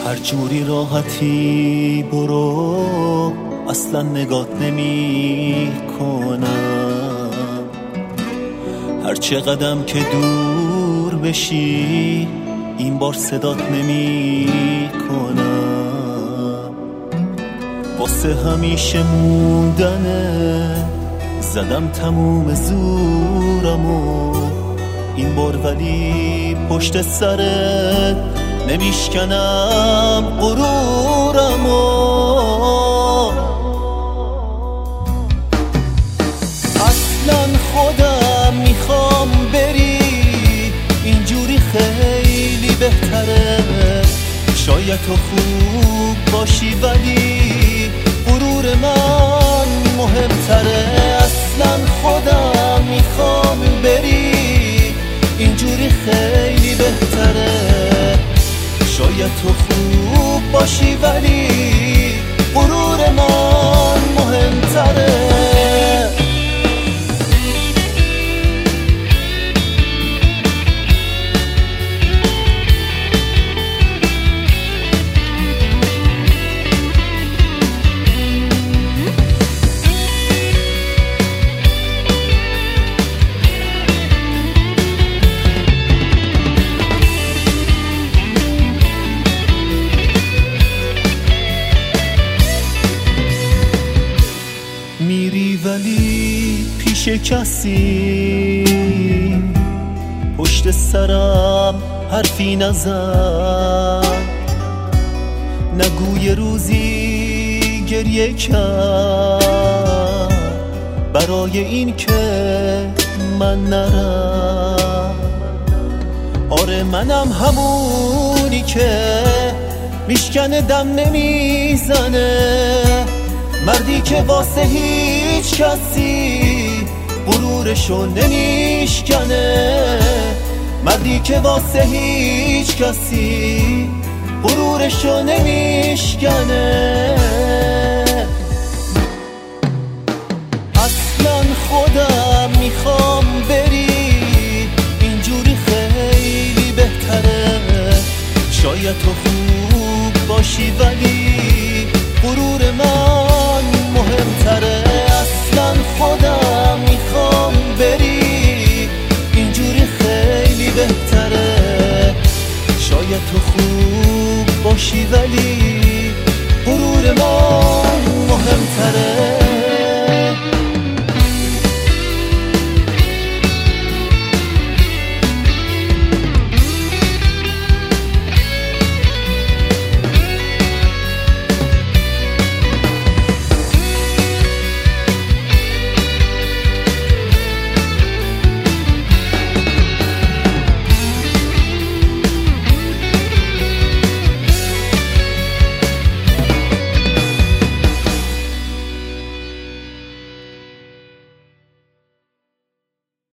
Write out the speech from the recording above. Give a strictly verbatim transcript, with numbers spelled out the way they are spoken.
هر جوری راحتی برو، اصلا نگات نمی کنم. هر چه قدم که دور بشی این بار صدات نمی کنم. واسه همیشه موندنه زدم تموم زورمو، این بار ولی پشت سرت نمیشکنم غرورمو. اصلا خودم میخوام بری، اینجوری خیلی بهتره. شاید تو خوب باشی ولی غرور من مهمتره. اصلا خودم میخوام بری، اینجوری خیلی بهتره. شاید تو خوب باشی ولی غرور من مهمتره. میری ولی پیش کسی پشت سرم حرفی نزن. نگوی روزی گریه کرد برای این که من نرم. آره منم همونی که میشکنه دم نمیزنه، مردی که واسه هیچ کسی غرورشو نمیشکنه. مردی که واسه هیچ کسی غرورشو نمیشکنه. اصلا خودم میخوام بری، اینجوری خیلی بهتره. شاید تو خوب باشی ولی غرور من مهمتره. اصلا خودم میخوام بری، اینجوری خیلی بهتره. شاید تو خوب باشی ولی